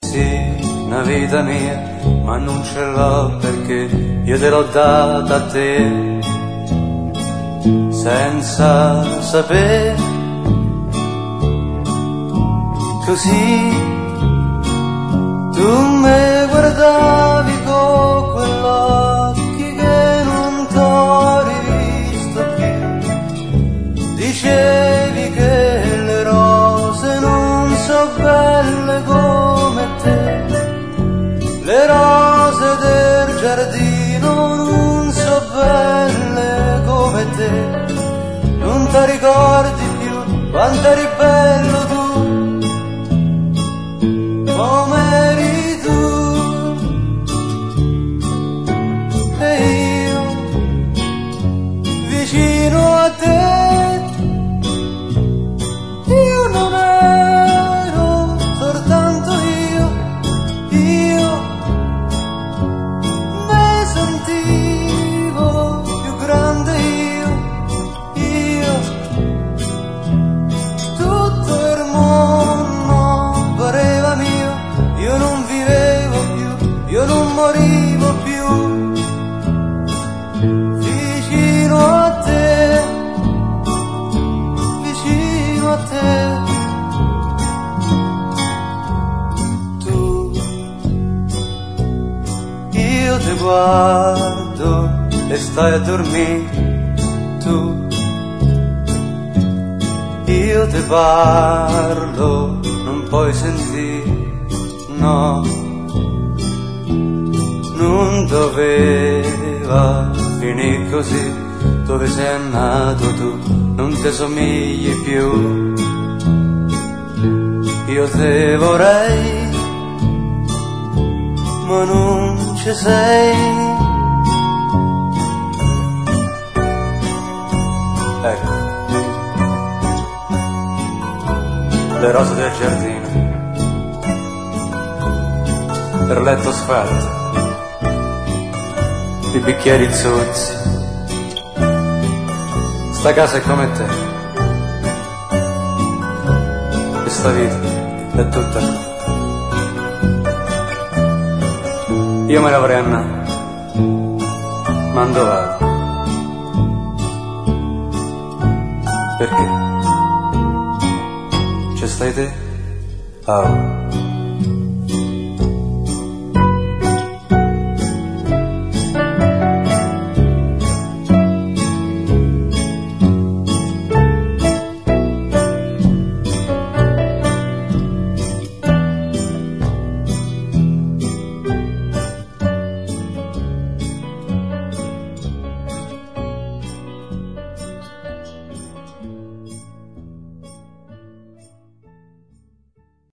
Sì, una vita mia, ma non ce l'ho perché io te l'ho data a te, senza sapere. Così tu me guardavi con quell'occhi che non t'ho rivisto più, dicevi che le rose non so belle come te, le rose del giardino non so belle come te, non ti ricordi più quanto eri bello tu, come eri tu, e io vicino a te, io non ero soltanto io me sentivo più grande io, tutto il mondo pareva mio, io non vivevo più, io non morivo più, vicino a te, vicino a te. Tu, io ti guardo e stai a dormire, tu, io ti parlo, non puoi sentire, no, non doveva finire così, dove sei nato tu, non ti somigli più, io te vorrei, ma non ci sei. Ecco, le rose del giardino, per letto sfalto, i bicchieri zozzi, sta casa è come te, questa vita è tutta tua. Io me ne vorrei andare, ma dove vado? Perché? Ci stai te? Oh.